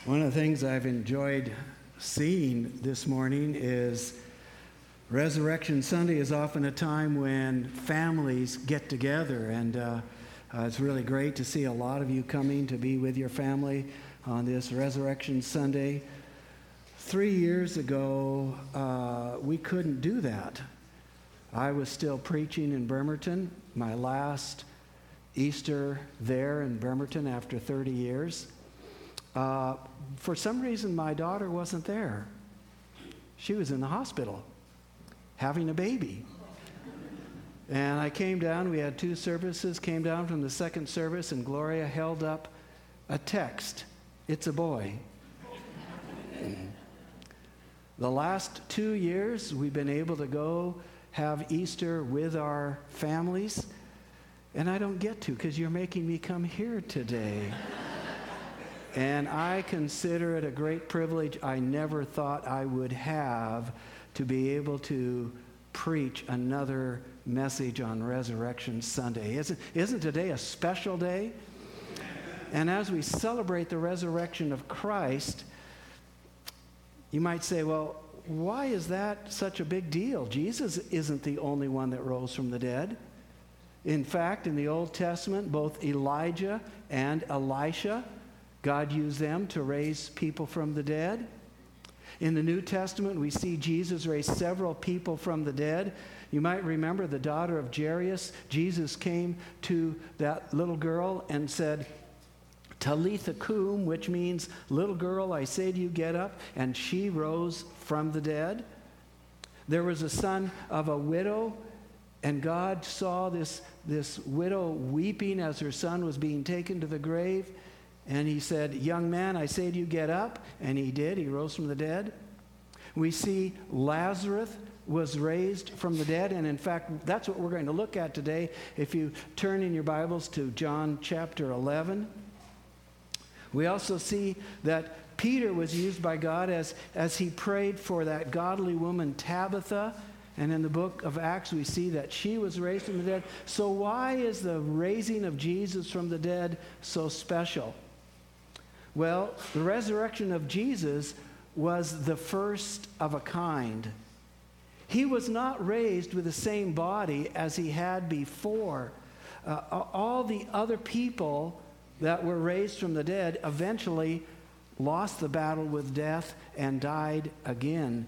One of the things I've enjoyed seeing this morning is Resurrection Sunday is often a time when families get together, and it's really great to see a lot of you coming to be with your family on this Resurrection Sunday. 3 years ago, we couldn't do that. I was still preaching in Bremerton, my last Easter there in Bremerton after 30 years. For some reason, my daughter wasn't there. She was in the hospital having a baby. And I came down, we had 2 services, came down from the second service, and Gloria held up a text. It's a boy. The last 2 years, we've been able to go have Easter with our families, and I don't get to because you're making me come here today. And I consider it a great privilege I never thought I would have to be able to preach another message on Resurrection Sunday. Isn't today a special day? And as we celebrate the resurrection of Christ, you might say, well, why is that such a big deal? Jesus isn't the only one that rose from the dead. In fact, in the Old Testament, both Elijah and Elisha, God used them to raise people from the dead. In the New Testament, we see Jesus raise several people from the dead. You might remember the daughter of Jairus. Jesus came to that little girl and said, Talitha cum, which means, little girl, I say to you, get up. And she rose from the dead. There was a son of a widow, and God saw this widow weeping as her son was being taken to the grave. And he said, young man, I say to you, get up. And he did. He rose from the dead. We see Lazarus was raised from the dead. And in fact, that's what we're going to look at today. If you turn in your Bibles to John chapter 11. We also see that Peter was used by God as he prayed for that godly woman Tabitha. And in the book of Acts, we see that she was raised from the dead. So why is the raising of Jesus from the dead so special? Well, the resurrection of Jesus was the first of a kind. He was not raised with the same body as he had before. All the other people that were raised from the dead eventually lost the battle with death and died again.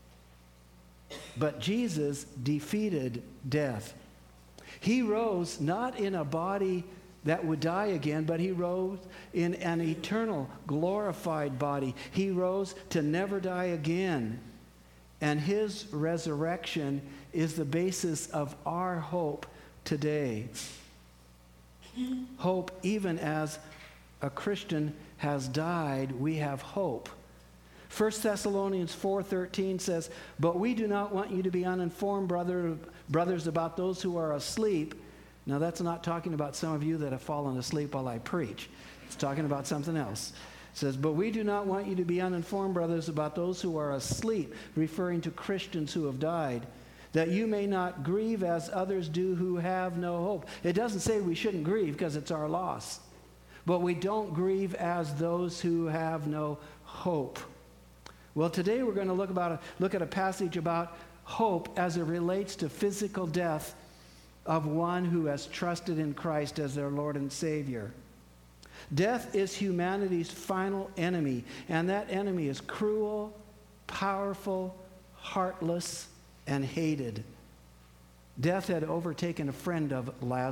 But Jesus defeated death. He rose not in a body that would die again, but he rose in an eternal, glorified body. He rose to never die again. And his resurrection is the basis of our hope today. Hope, even as a Christian has died, we have hope. 1 Thessalonians 4:13 says, but we do not want you to be uninformed, brothers, about those who are asleep. Now, that's not talking about some of you that have fallen asleep while I preach. It's talking about something else. It says, but we do not want you to be uninformed, brothers, about those who are asleep, referring to Christians who have died, that you may not grieve as others do who have no hope. It doesn't say we shouldn't grieve because it's our loss. But we don't grieve as those who have no hope. Well, today we're going to look at a passage about hope as it relates to physical death of one who has trusted in Christ as their Lord and Savior. Death is humanity's final enemy, and that enemy is cruel, powerful, heartless, and hated. Death had overtaken a friend of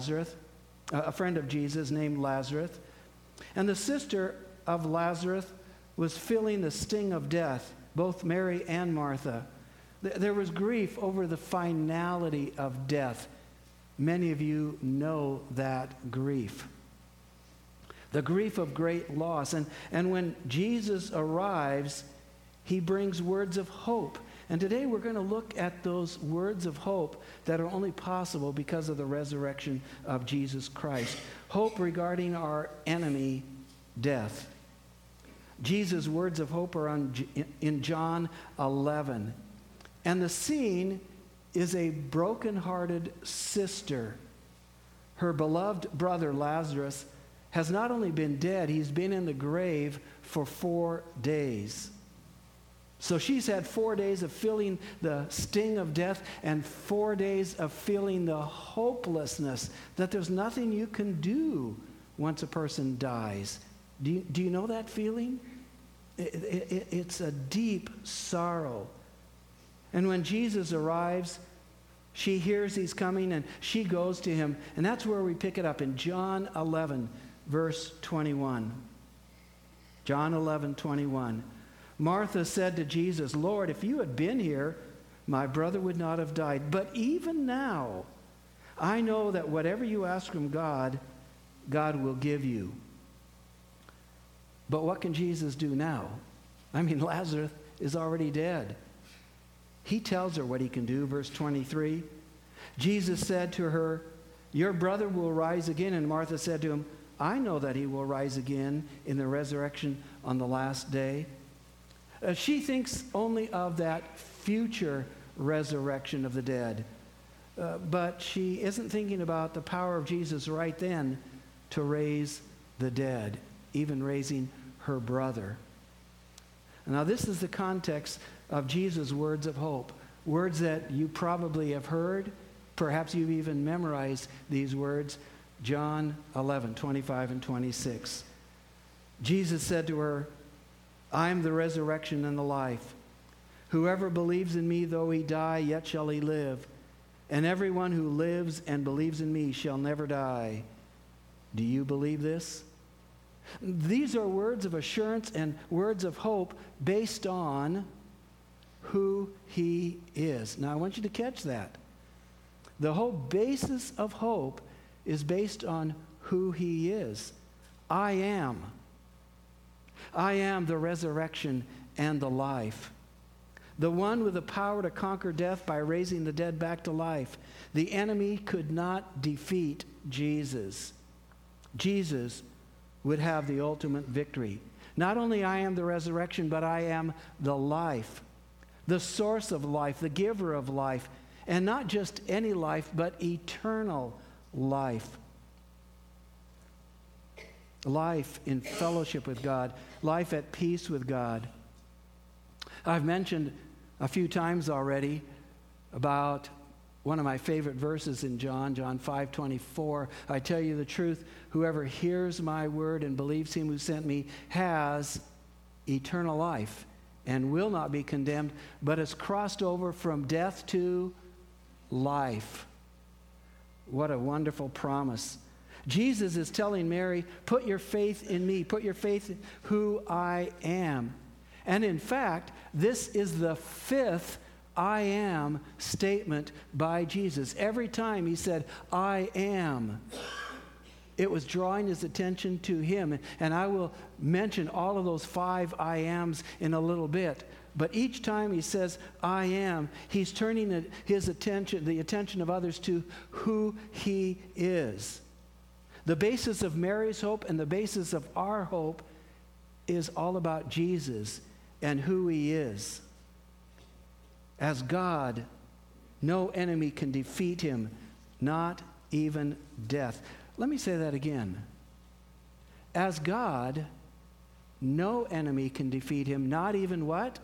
Jesus named Lazarus, and the sister of Lazarus was feeling the sting of death, both Mary and Martha. There was grief over the finality of death. Many of you know that grief. The grief of great loss. And when Jesus arrives, he brings words of hope. And today we're going to look at those words of hope that are only possible because of the resurrection of Jesus Christ. Hope regarding our enemy, death. Jesus' words of hope are in John 11. And the scene is a broken-hearted sister. Her beloved brother Lazarus has not only been dead, he's been in the grave for 4 days. So she's had 4 days of feeling the sting of death and 4 days of feeling the hopelessness that there's nothing you can do once a person dies. Do you know that feeling? It's a deep sorrow. And when Jesus arrives, she hears he's coming and she goes to him. And that's where we pick it up in John 11, verse 21. John 11:21. Martha said to Jesus, "Lord, if you had been here, my brother would not have died. But even now, I know that whatever you ask from God, God will give you." But what can Jesus do now? I mean, Lazarus is already dead. He tells her what he can do, verse 23. Jesus said to her, "Your brother will rise again." And Martha said to him, "I know that he will rise again in the resurrection on the last day." She thinks only of that future resurrection of the dead. But she isn't thinking about the power of Jesus right then to raise the dead, even raising her brother. Now, this is the context of Jesus' words of hope, words that you probably have heard. Perhaps you've even memorized these words. John 11:25 and 26. Jesus said to her, "I am the resurrection and the life. Whoever believes in me, though he die, yet shall he live. And everyone who lives and believes in me shall never die." Do you believe this? These are words of assurance and words of hope based on who he is. Now, I want you to catch that. The whole basis of hope is based on who he is. I am. I am the resurrection and the life. The one with the power to conquer death by raising the dead back to life. The enemy could not defeat Jesus. Jesus would have the ultimate victory. Not only I am the resurrection, but I am the life, the source of life, the giver of life, and not just any life, but eternal life. Life in fellowship with God, life at peace with God. I've mentioned a few times already about one of my favorite verses in John 5:24. I tell you the truth, whoever hears my word and believes him who sent me has eternal life and will not be condemned, but has crossed over from death to life. What a wonderful promise. Jesus is telling Mary, put your faith in me, put your faith in who I am. And in fact, this is the 5th I am statement by Jesus. Every time he said, I am, it was drawing his attention to him. And I will mention all of those 5 I ams in a little bit. But each time he says, I am, he's turning his attention, the attention of others to who he is. The basis of Mary's hope and the basis of our hope is all about Jesus and who he is. As God, no enemy can defeat him, not even death. Let me say that again. As God, no enemy can defeat him, not even what?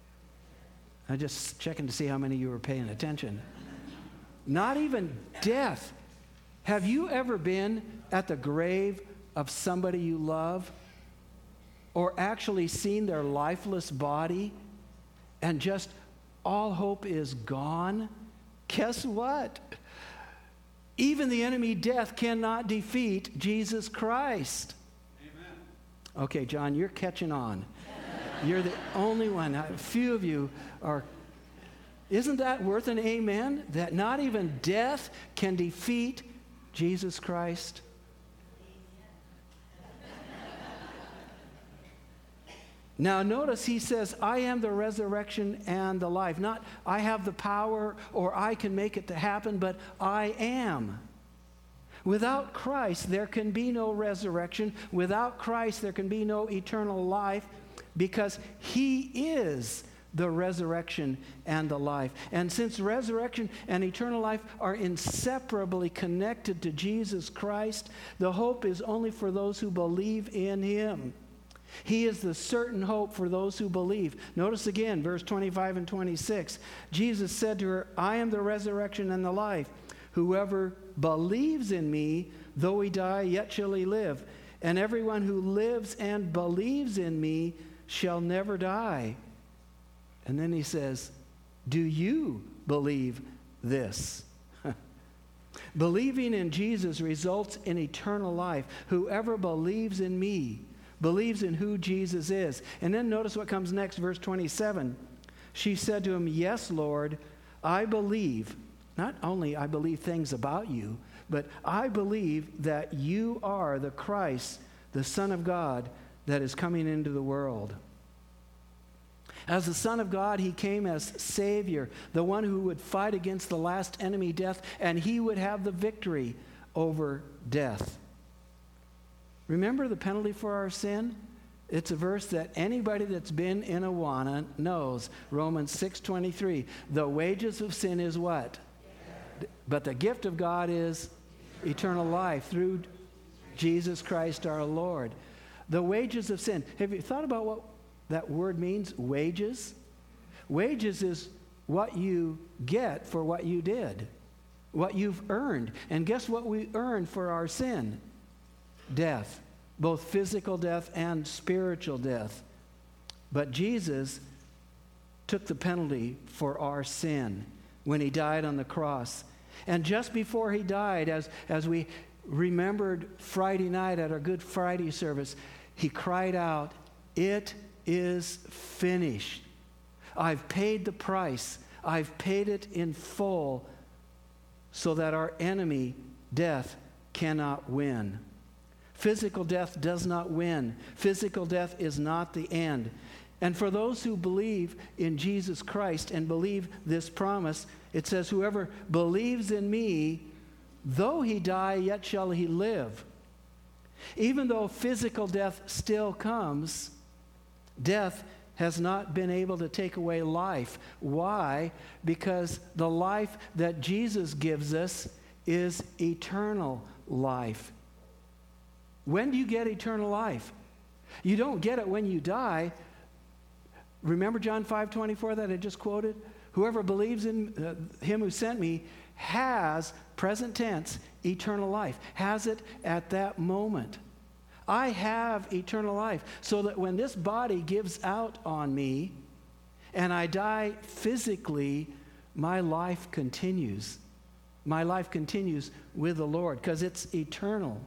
I'm just checking to see how many of you were paying attention. Not even death. Have you ever been at the grave of somebody you love or actually seen their lifeless body and just all hope is gone? Guess what? Even the enemy death cannot defeat Jesus Christ. Amen. Okay, John, you're catching on. You're the only one. A few of you are. Isn't that worth an amen? That not even death can defeat Jesus Christ? Now notice he says, I am the resurrection and the life. Not I have the power or I can make it to happen, but I am. Without Christ, there can be no resurrection. Without Christ, there can be no eternal life because he is the resurrection and the life. And since resurrection and eternal life are inseparably connected to Jesus Christ, the hope is only for those who believe in him. He is the certain hope for those who believe. Notice again, verse 25 and 26. Jesus said to her, I am the resurrection and the life. Whoever believes in me, though he die, yet shall he live. And everyone who lives and believes in me shall never die. And then he says, do you believe this? Believing in Jesus results in eternal life. Whoever believes in me believes in who Jesus is. And then notice what comes next, verse 27. She said to him, yes, Lord, I believe. Not only I believe things about you, but I believe that you are the Christ, the Son of God, that is coming into the world. As the Son of God, he came as Savior, the one who would fight against the last enemy, death, and he would have the victory over death. Remember the penalty for our sin? It's a verse that anybody that's been in Awana knows. Romans 6:23. The wages of sin is what? But the gift of God is eternal life through Jesus Christ our Lord. The wages of sin. Have you thought about what that word means? Wages? Wages is what you get for what you did, what you've earned. And guess what we earned for our sin? Death, both physical death and spiritual death. But Jesus took the penalty for our sin when he died on the cross. And just before he died, as we remembered Friday night at our Good Friday service, he cried out, it is finished. I've paid the price. I've paid it in full so that our enemy, death, cannot win. Physical death does not win. Physical death is not the end. And for those who believe in Jesus Christ and believe this promise, it says, whoever believes in me, though he die, yet shall he live. Even though physical death still comes, death has not been able to take away life. Why? Because the life that Jesus gives us is eternal life. When do you get eternal life? You don't get it when you die. Remember John 5:24 that I just quoted? Whoever believes in him who sent me has, present tense, eternal life. Has it at that moment. I have eternal life so that when this body gives out on me and I die physically, my life continues. My life continues with the Lord because it's eternal.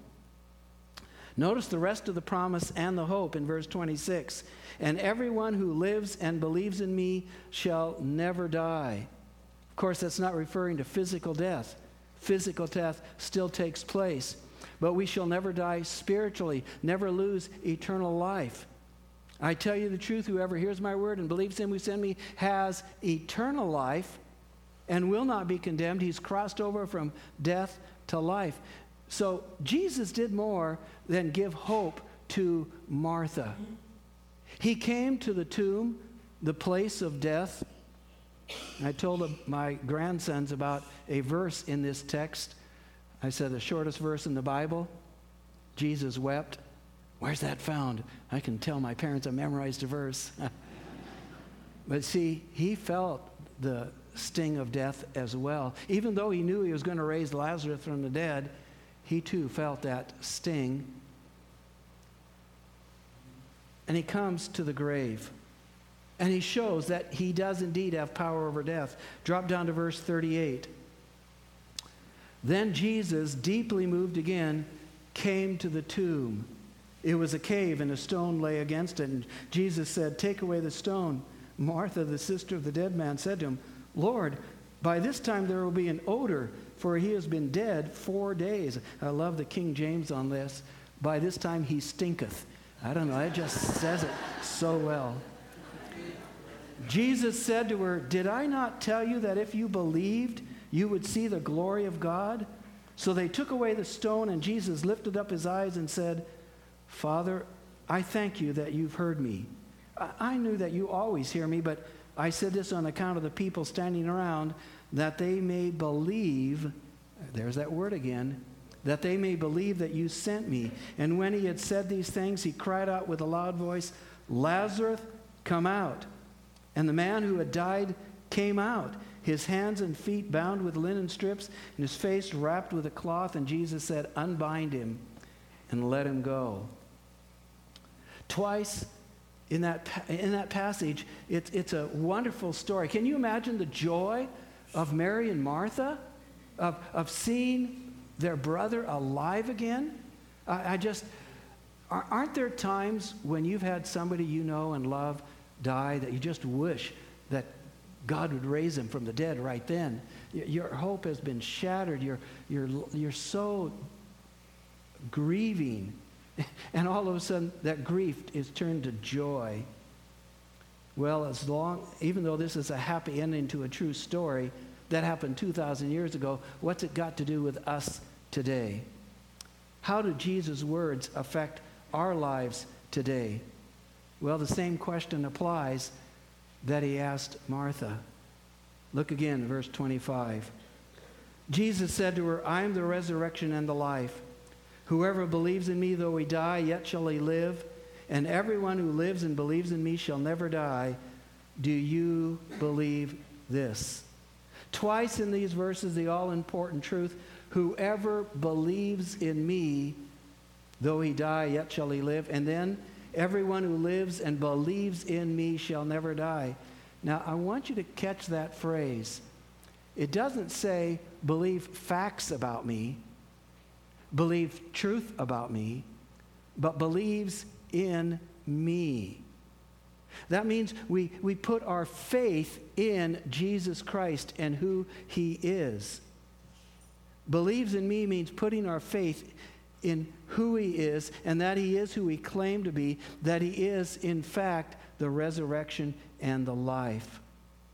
Notice the rest of the promise and the hope in verse 26. And everyone who lives and believes in me shall never die. Of course, that's not referring to physical death. Physical death still takes place. But we shall never die spiritually, never lose eternal life. I tell you the truth, whoever hears my word and believes him who sent me has eternal life and will not be condemned. He's crossed over from death to life. So Jesus did more than give hope to Martha. He came to the tomb, the place of death. I told my grandsons about a verse in this text. I said the shortest verse in the Bible, Jesus wept. Where's that found? I can tell my parents I memorized a verse. But see, he felt the sting of death as well. Even though he knew he was going to raise Lazarus from the dead, he too felt that sting. And he comes to the grave. And he shows that he does indeed have power over death. Drop down to verse 38. Then Jesus, deeply moved again, came to the tomb. It was a cave, and a stone lay against it. And Jesus said, take away the stone. Martha, the sister of the dead man, said to him, Lord, by this time there will be an odor, for he has been dead 4 days. I love the King James on this. By this time he stinketh. I don't know, it just says it so well. Jesus said to her, did I not tell you that if you believed, you would see the glory of God? So they took away the stone, and Jesus lifted up his eyes and said, Father, I thank you that you've heard me. I knew that you always hear me, but I said this on account of the people standing around, that they may believe, there's that word again, that they may believe that you sent me. And when he had said these things, he cried out with a loud voice, Lazarus, come out. And the man who had died came out, his hands and feet bound with linen strips, and his face wrapped with a cloth. And Jesus said, unbind him and let him go. Twice in that passage, it's a wonderful story. Can you imagine the joy of Mary and Martha of seeing their brother alive again? Aren't there times when you've had somebody you know and love die that you just wish that God would raise him from the dead right then? Your hope has been shattered. You're so grieving. And all of a sudden, that grief is turned to joy. Well, even though this is a happy ending to a true story that happened 2,000 years ago, what's it got to do with us today? How do Jesus' words affect our lives today? Well, the same question applies that he asked Martha. Look again, verse 25. Jesus said to her, I am the resurrection and the life. Whoever believes in me, though he die, yet shall he live. And everyone who lives and believes in me shall never die. Do you believe this? Twice in these verses, the all-important truth, whoever believes in me, though he die, yet shall he live. And then, everyone who lives and believes in me shall never die. Now, I want you to catch that phrase. It doesn't say, believe facts about me, believe truth about me, but believes in me. That means we put our faith in Jesus Christ and who he is. Believes in me means putting our faith in who he is, and that he is who he claimed to be, that he is, in fact, the resurrection and the life.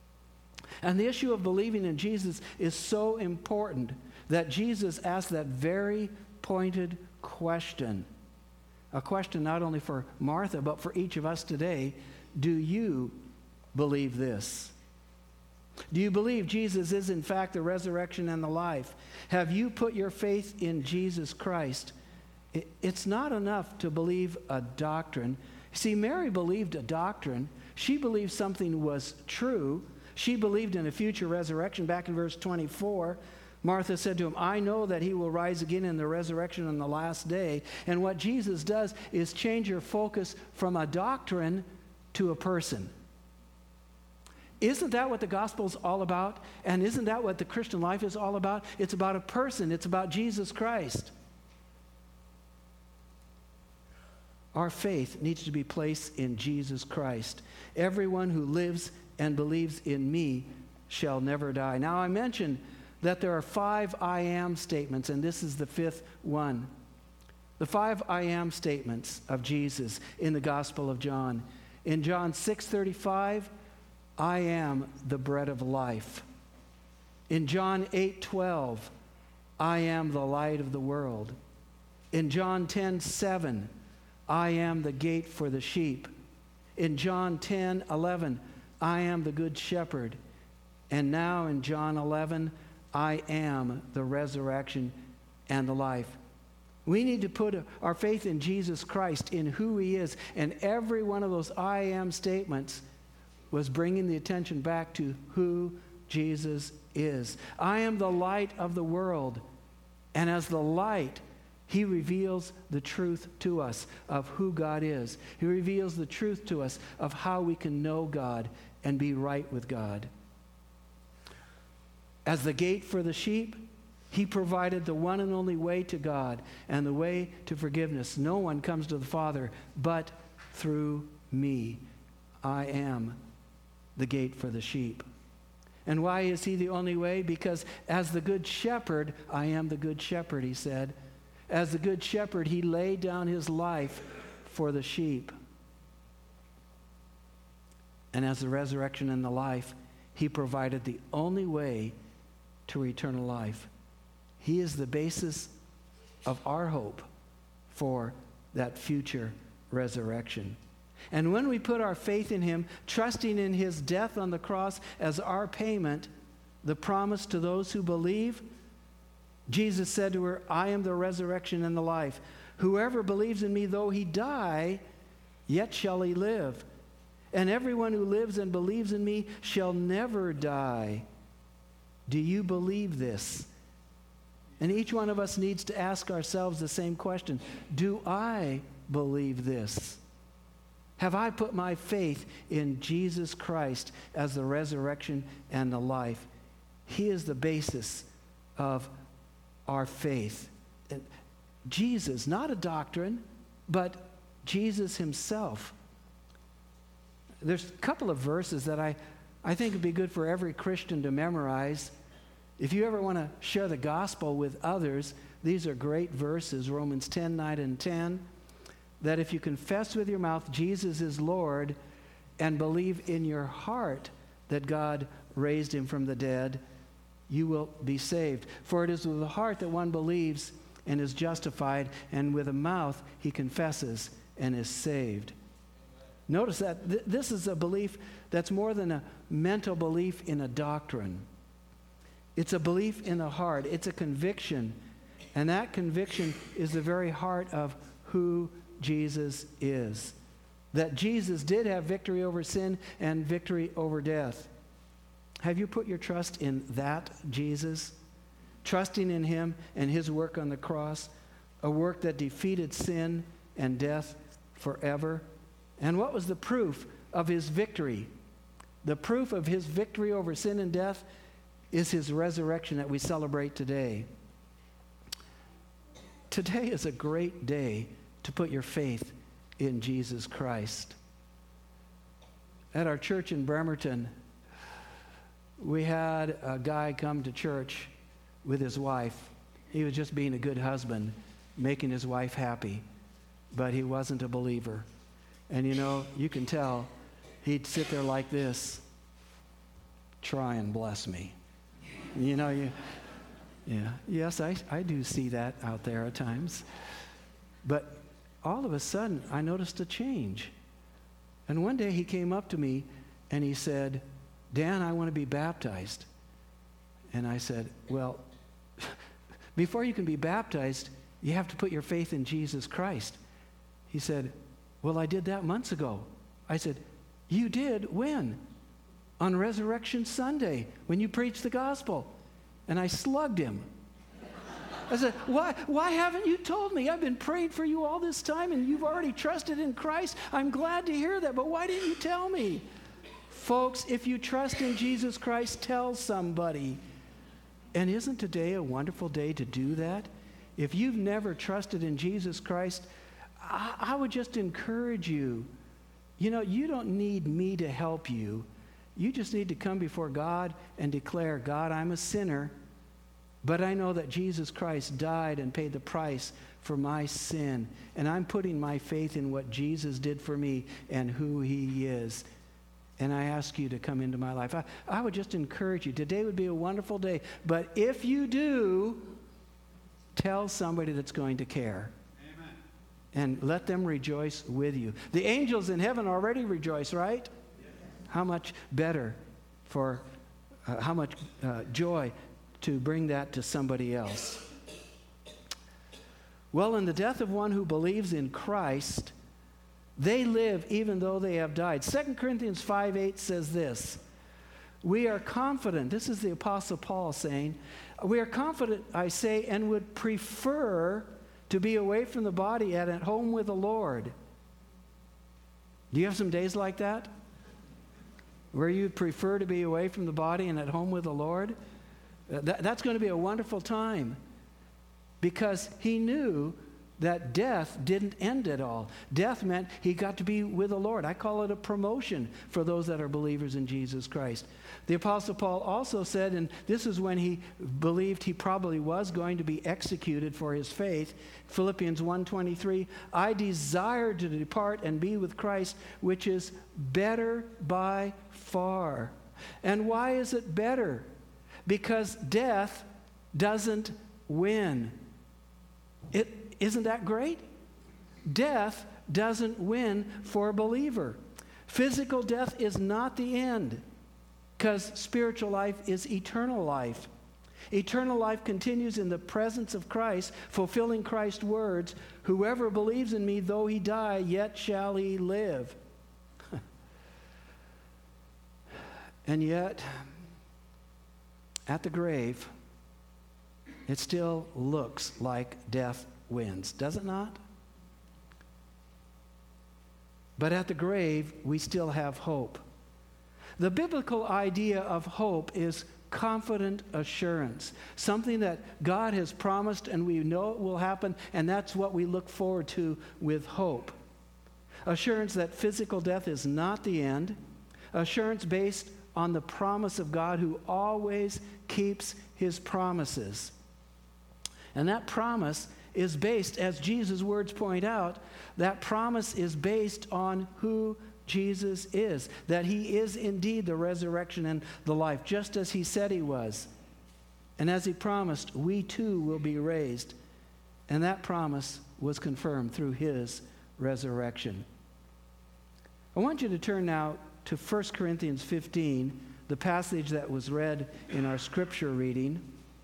And the issue of believing in Jesus is so important that Jesus asked that very pointed question. A question not only for Martha, but for each of us today. Do you believe this? Do you believe Jesus is in fact the resurrection and the life? Have you put your faith in Jesus Christ? It's not enough to believe a doctrine. See, Mary believed a doctrine. She believed something was true. She believed in a future resurrection. Back in verse 24, Martha said to him, I know that he will rise again in the resurrection on the last day. And what Jesus does is change your focus from a doctrine to a person. Isn't that what the gospel's all about? And isn't that what the Christian life is all about? It's about a person. It's about Jesus Christ. Our faith needs to be placed in Jesus Christ. Everyone who lives and believes in me shall never die. Now, I mentioned that there are 5 I am statements, and this is the 5th one. The 5 I am statements of Jesus in the Gospel of John. In John 6:35, I am the bread of life. In John 8:12, I am the light of the world. In John 10:7, I am the gate for the sheep. In John 10:11, I am the good shepherd. And now in John 11, I am the resurrection and the life. We need to put our faith in Jesus Christ, in who he is. And every one of those I am statements was bringing the attention back to who Jesus is. I am the light of the world. And as the light, he reveals the truth to us of who God is. He reveals the truth to us of how we can know God and be right with God. As the gate for the sheep, he provided the one and only way to God and the way to forgiveness. No one comes to the Father but through me. I am the gate for the sheep. And why is he the only way? Because as the good shepherd, I am the good shepherd, he said. As the good shepherd, he laid down his life for the sheep. And as the resurrection and the life, he provided the only way to eternal life. He is the basis of our hope for that future resurrection. And when we put our faith in him, trusting in his death on the cross as our payment, the promise to those who believe, Jesus said to her, I am the resurrection and the life. Whoever believes in me, though he die, yet shall he live. And everyone who lives and believes in me shall never die. Do you believe this? And each one of us needs to ask ourselves the same question. Do I believe this? Have I put my faith in Jesus Christ as the resurrection and the life? He is the basis of our faith. Jesus, not a doctrine, but Jesus himself. There's a couple of verses that I think would be good for every Christian to memorize. If you ever want to share the gospel with others, these are great verses. Romans 10:9 and 10. That if you confess with your mouth Jesus is Lord and believe in your heart that God raised him from the dead, you will be saved. For it is with the heart that one believes and is justified, and with the mouth he confesses and is saved. Notice that this is a belief that's more than a mental belief in a doctrine. It's a belief in the heart. It's a conviction. And that conviction is the very heart of who Jesus is. That Jesus did have victory over sin and victory over death. Have you put your trust in that Jesus? Trusting in him and his work on the cross, a work that defeated sin and death forever. And what was the proof of his victory? The proof of his victory over sin and death is his resurrection that we celebrate today. Today is a great day to put your faith in Jesus Christ. At our church in Bremerton, we had a guy come to church with his wife. He was just being a good husband, making his wife happy, but he wasn't a believer. And you can tell he'd sit there like this, try and bless me. Yes, I do see that out there at times. But all of a sudden, I noticed a change. And one day he came up to me and he said, Dan, I want to be baptized. And I said, well, before you can be baptized, you have to put your faith in Jesus Christ. He said, well, I did that months ago. I said, you did? When? On Resurrection Sunday, when you preached the gospel. And I slugged him. I said, why haven't you told me? I've been praying for you all this time, and you've already trusted in Christ. I'm glad to hear that, but why didn't you tell me? Folks, if you trust in Jesus Christ, tell somebody. And isn't today a wonderful day to do that? If you've never trusted in Jesus Christ, I would just encourage you. You don't need me to help you. You just need to come before God and declare, God, I'm a sinner, but I know that Jesus Christ died and paid the price for my sin, and I'm putting my faith in what Jesus did for me and who he is. And I ask you to come into my life. I would just encourage you. Today would be a wonderful day, but if you do, tell somebody that's going to care. Amen. And let them rejoice with you. The angels in heaven already rejoice, right? How much better for, how much joy to bring that to somebody else. Well, in the death of one who believes in Christ, they live even though they have died. 2 Corinthians 5:8 says this, we are confident, this is the Apostle Paul saying, we are confident, I say, and would prefer to be away from the body and at home with the Lord. Do you have some days like that? Where you prefer to be away from the body and at home with the Lord? That's going to be a wonderful time, because he knew that death didn't end at all. Death meant he got to be with the Lord. I call it a promotion for those that are believers in Jesus Christ. The Apostle Paul also said, and this is when he believed he probably was going to be executed for his faith, Philippians 1:23, I desire to depart and be with Christ, which is better by far. And why is it better? Because death doesn't win. Isn't that great? Death doesn't win for a believer. Physical death is not the end, because spiritual life is eternal life. Eternal life continues in the presence of Christ, fulfilling Christ's words, "Whoever believes in me, though he die, yet shall he live." And yet, at the grave, it still looks like death wins, does it not? But at the grave, we still have hope. The biblical idea of hope is confident assurance, something that God has promised and we know it will happen, and that's what we look forward to with hope. Assurance that physical death is not the end, assurance based on the promise of God who always keeps his promises. And that promise is based, as Jesus' words point out, that promise is based on who Jesus is, that he is indeed the resurrection and the life, just as he said he was. And as he promised, we too will be raised. And that promise was confirmed through his resurrection. I want you to turn now to 1 Corinthians 15, the passage that was read in our scripture reading.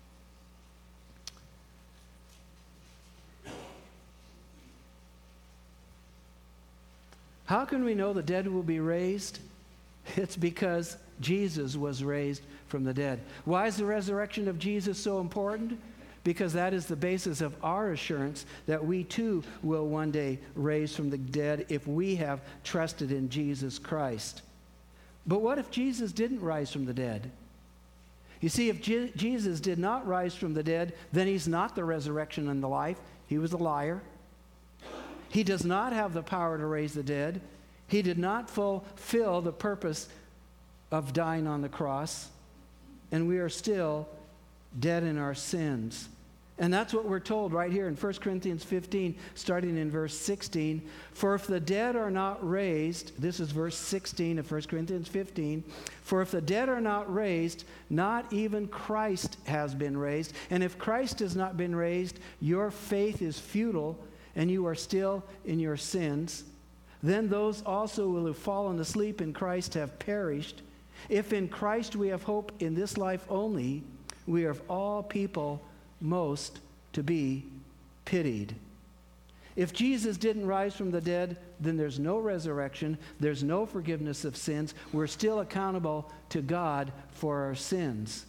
How can we know the dead will be raised? It's because Jesus was raised from the dead. Why is the resurrection of Jesus so important? Because that is the basis of our assurance that we too will one day raise from the dead if we have trusted in Jesus Christ. But what if Jesus didn't rise from the dead? You see, if Jesus did not rise from the dead, then he's not the resurrection and the life. He was a liar. He does not have the power to raise the dead. He did not fulfill the purpose of dying on the cross. And we are still dead in our sins. And that's what we're told right here in 1 Corinthians 15, starting in verse 16. For if the dead are not raised, this is verse 16 of 1 Corinthians 15. For if the dead are not raised, not even Christ has been raised. And if Christ has not been raised, your faith is futile, and you are still in your sins. Then those also who have fallen asleep in Christ have perished. If in Christ we have hope in this life only, we are of all people most to be pitied. If Jesus didn't rise from the dead, then there's no resurrection, there's no forgiveness of sins. We're still accountable to God for our sins.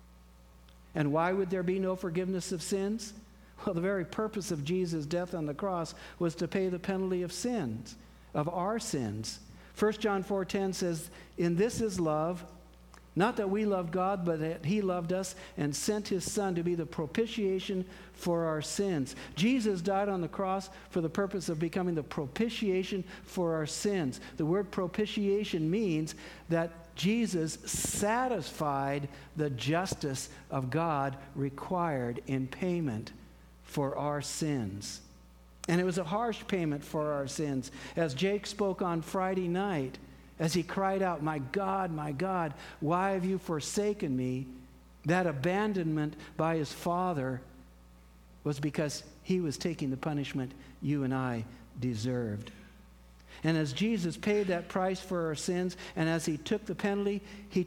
And why would there be no forgiveness of sins? Well, the very purpose of Jesus' death on the cross was to pay the penalty of sins, of our sins. 1 John 4:10 says, "In this is love, not that we loved God, but that he loved us and sent his Son to be the propitiation for our sins." Jesus died on the cross for the purpose of becoming the propitiation for our sins. The word propitiation means that Jesus satisfied the justice of God required in payment for our sins. And it was a harsh payment for our sins. As Jake spoke on Friday night, as he cried out, my God, why have you forsaken me?" That abandonment by his Father was because he was taking the punishment you and I deserved. And as Jesus paid that price for our sins, and as he took the penalty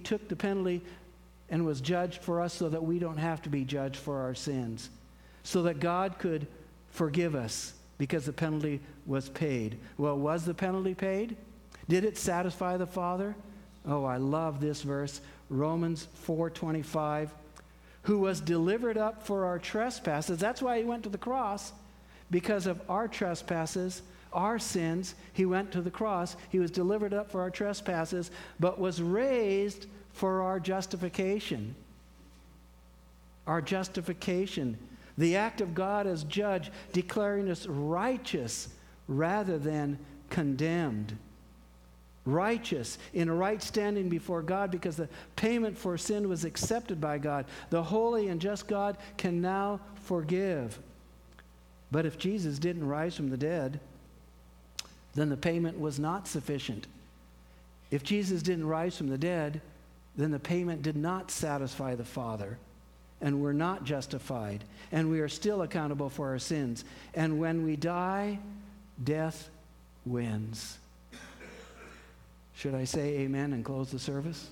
and was judged for us so that we don't have to be judged for our sins. So that God could forgive us because the penalty was paid. Well, was the penalty paid? Did it satisfy the Father? Oh, I love this verse, Romans 4:25. Who was delivered up for our trespasses. That's why he went to the cross. Because of our trespasses, our sins, he went to the cross. He was delivered up for our trespasses, but was raised for our justification. Our justification. The act of God as judge, declaring us righteous rather than condemned. Righteous, in a right standing before God, because the payment for sin was accepted by God. The holy and just God can now forgive. But if Jesus didn't rise from the dead, then the payment was not sufficient. If Jesus didn't rise from the dead, then the payment did not satisfy the Father. And we're not justified. And we are still accountable for our sins. And when we die, death wins. Should I say amen and close the service?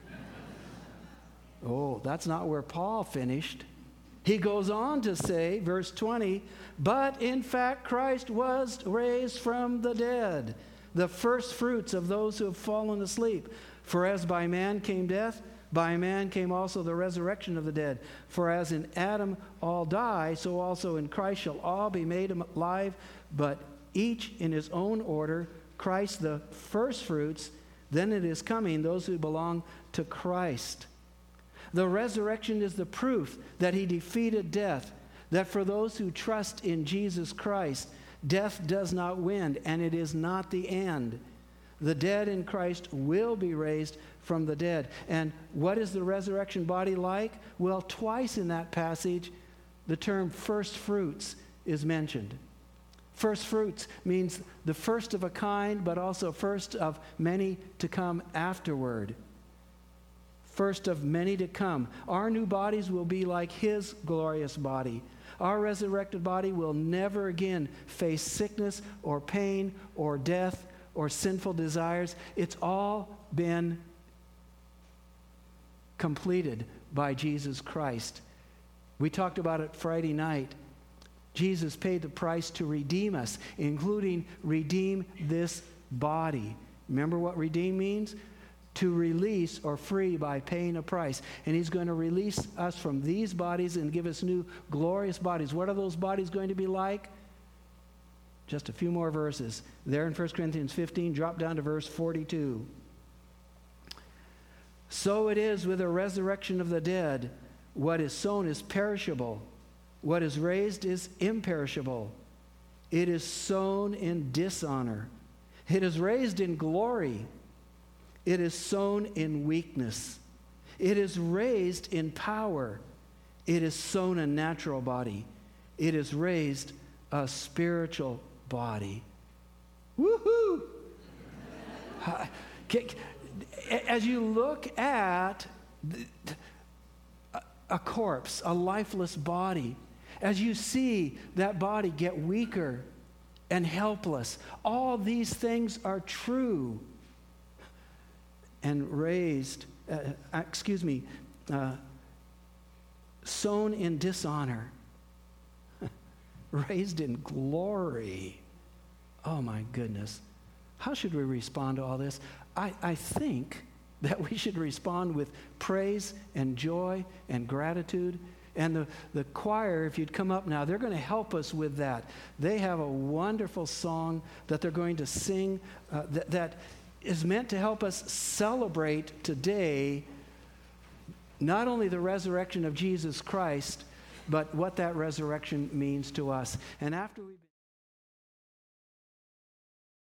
Oh, that's not where Paul finished. He goes on to say, verse 20, but in fact Christ was raised from the dead, the first fruits of those who have fallen asleep. For as by man came death, by man came also the resurrection of the dead. For as in Adam all die, so also in Christ shall all be made alive, but each in his own order, Christ the first fruits, then it is coming, those who belong to Christ. The resurrection is the proof that he defeated death, that for those who trust in Jesus Christ, death does not win, and it is not the end. The dead in Christ will be raised from the dead. And what is the resurrection body like? Well, twice in that passage, the term first fruits is mentioned. First fruits means the first of a kind, but also first of many to come afterward. First of many to come. Our new bodies will be like his glorious body. Our resurrected body will never again face sickness or pain or death or sinful desires. It's all been completed by Jesus Christ. We talked about it Friday night. Jesus paid the price to redeem us, including redeem this body. Remember what redeem means? To release or free by paying a price. And he's going to release us from these bodies and give us new glorious bodies. What are those bodies going to be like? Just a few more verses. There in 1 Corinthians 15, drop down to verse 42. So it is with the resurrection of the dead. What is sown is perishable. What is raised is imperishable. It is sown in dishonor. It is raised in glory. It is sown in weakness. It is raised in power. It is sown a natural body. It is raised a spiritual body. Woohoo! As you look at a corpse, a lifeless body, as you see that body get weaker and helpless, all these things are true. And raised, sown in dishonor, raised in glory. Oh my goodness. How should we respond to all this? I think that we should respond with praise and joy and gratitude. And the choir, if you'd come up now, they're going to help us with that. They have a wonderful song that they're going to sing that is meant to help us celebrate today not only the resurrection of Jesus Christ, but what that resurrection means to us. And after we've